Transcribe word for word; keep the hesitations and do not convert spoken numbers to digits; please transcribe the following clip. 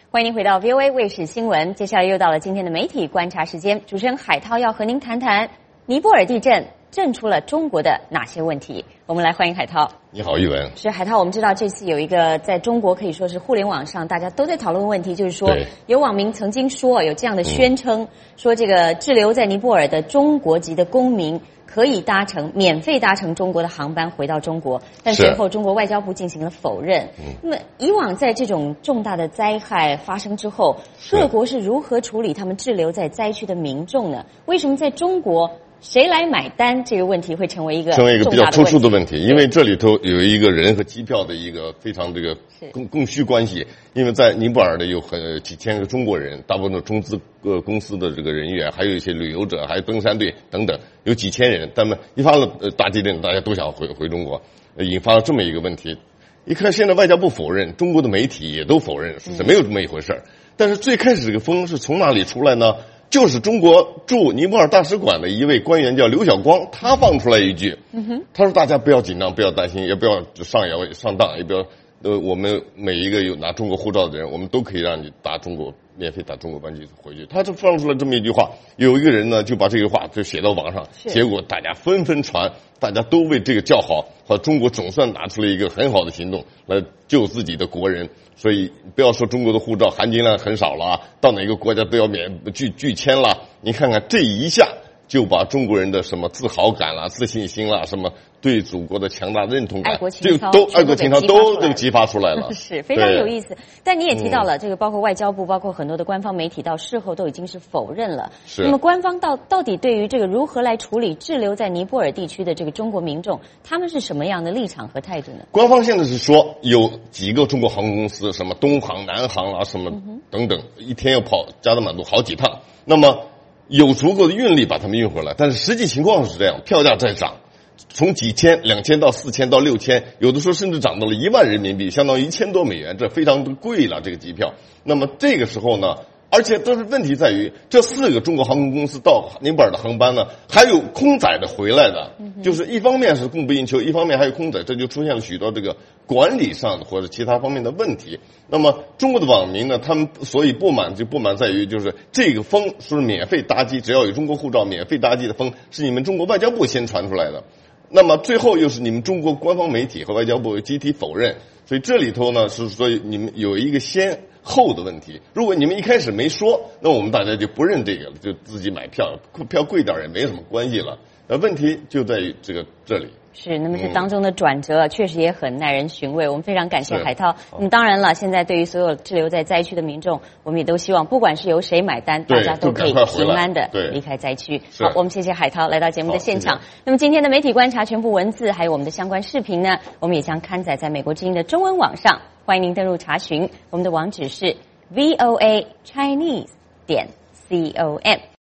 欢迎您回到 V O A 卫视新闻。接下来又到了今天的媒体观察时间，主持人海涛要和您谈谈尼泊尔地震震出了中国的哪些问题。我们来欢迎海涛。 你好，玉文。 是海涛，我们知道这次有一个在中国可以说是互联网上大家都在讨论问题，就是说有网民曾经说有这样的宣称，嗯、说这个滞留在尼泊尔的中国籍的公民可以搭乘免费搭乘中国的航班回到中国，但随后中国外交部进行了否认。嗯、那么以往在这种重大的灾害发生之后，各国是如何处理他们滞留在灾区的民众呢？为什么在中国谁来买单这个问题会成为一个成为一个比较突出的问题？因为这里头有一个人和机票的一个非常这个供供需关系。因为在尼泊尔的有很几千个中国人，大部分的中资呃公司的这个人员，还有一些旅游者，还有登山队等等，有几千人。他们一发了呃大地震，大家都想回回中国，呃，引发了这么一个问题。一看现在外交部否认，中国的媒体也都否认，是没有这么一回事儿。但是最开始这个风是从哪里出来呢？就是中国驻尼泊尔大使馆的一位官员叫刘晓光，他放出来一句，他说大家不要紧张，不要担心，也不要上摇上当，也不要呃，我们每一个有拿中国护照的人，我们都可以让你打中国免费打中国班机回去。他就放出了这么一句话，有一个人呢就把这个话就写到网上，结果大家纷纷传，大家都为这个叫好，和中国总算拿出了一个很好的行动来救自己的国人。所以不要说中国的护照含金量很少了，到哪个国家都要免拒拒签了。你看看这一下就把中国人的什么自豪感啦、自信心啦、什么对祖国的强大认同感， 爱国情操都爱国情操都都激发出来了， 是非常有意思。但你也提到了、嗯、这个，包括外交部，包括很多的官方媒体，到事后都已经是否认了。是。那么官方到到底对于这个如何来处理滞留在尼泊尔地区的这个中国民众，他们是什么样的立场和态度呢？ 官方现在是说有几个中国航空公司，什么东航、南航啊，什么等等，嗯、一天要跑加德满都好几趟。那么有足够的运力把他们运回来，但是实际情况是这样，票价在涨，从几千、两千到四千到六千，有的时候甚至涨到了一万人民币，相当于一千多美元，这非常的贵了这个机票。那么这个时候呢，而且但是问题在于，这四个中国航空公司到尼泊尔的航班呢，还有空载的回来的，就是一方面是供不应求，一方面还有空载，这就出现了许多这个管理上或者其他方面的问题。那么中国的网民呢，他们所以不满就不满在于，就是这个风说是免费搭机，只要有中国护照免费搭机的风是你们中国外交部先传出来的，那么最后又是你们中国官方媒体和外交部集体否认，所以这里头呢是所以你们有一个先后的问题。如果你们一开始没说，那我们大家就不认这个了，就自己买票，票贵点也没什么关系了。呃，问题就在于这个这里。 是，那么这当中的转折、嗯、确实也很耐人寻味。我们非常感谢海涛。那么当然了，现在对于所有滞留在灾区的民众，我们也都希望，不管是由谁买单，大家都可以平安的离开灾区。好，我们谢谢海涛来到节目的现场。那么今天的媒体观察全部文字还有我们的相关视频呢，我们也将刊载在美国之音的中文网上，欢迎您登入查询。我们的网址是 V O A Chinese 点 C O M。